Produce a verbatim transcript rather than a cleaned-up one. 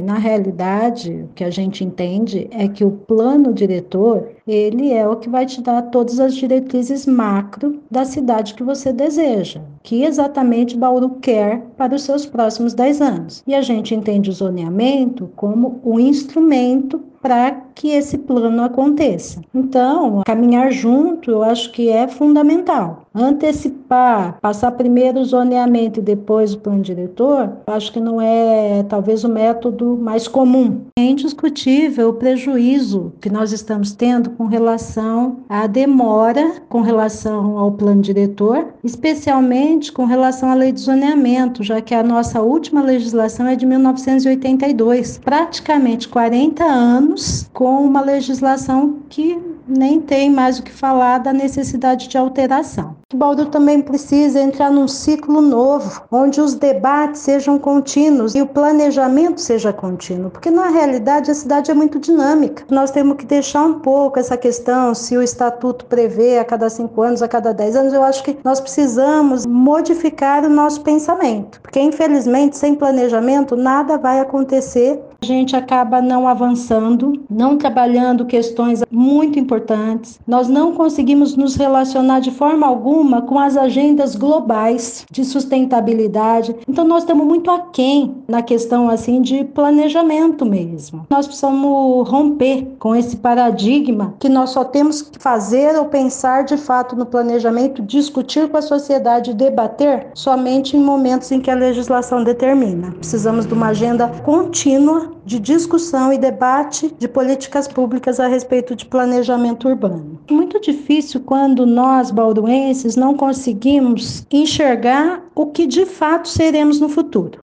na realidade, o que a gente entende é que o plano diretor, ele é o que vai te dar todas as diretrizes macro da cidade que você deseja, que exatamente Bauru quer para os seus próximos dez anos. E a gente entende o zoneamento como o instrumento para que esse plano aconteça. Então, caminhar junto, eu acho que é fundamental. Antecipar, passar primeiro o zoneamento e depois o plano diretor, eu acho que não é talvez o método mais comum. É indiscutível o prejuízo que nós estamos tendo com relação à demora com relação ao plano diretor, especialmente com relação à lei de zoneamento, já que a nossa última legislação é de mil novecentos e oitenta e dois, praticamente quarenta anos com uma legislação que nem tem mais o que falar da necessidade de alteração. O Bauru também precisa entrar num ciclo novo, onde os debates sejam contínuos e o planejamento seja contínuo, porque na realidade a cidade é muito dinâmica. Nós temos que deixar um pouco essa questão, se o estatuto prevê a cada cinco anos, a cada dez anos, eu acho que nós precisamos modificar o nosso pensamento, porque infelizmente sem planejamento nada vai acontecer. A gente acaba não avançando, não trabalhando questões muito importantes. Nós não conseguimos nos relacionar de forma alguma com as agendas globais de sustentabilidade. Então nós estamos muito aquém na questão assim de planejamento mesmo. Nós precisamos romper com esse paradigma que nós só temos que fazer ou pensar de fato no planejamento, discutir com a sociedade, debater somente em momentos em que a legislação determina. Precisamos de uma agenda contínua de discussão e debate de políticas públicas a respeito de planejamento urbano. Muito difícil quando nós, bauruenses, não conseguimos enxergar o que de fato seremos no futuro.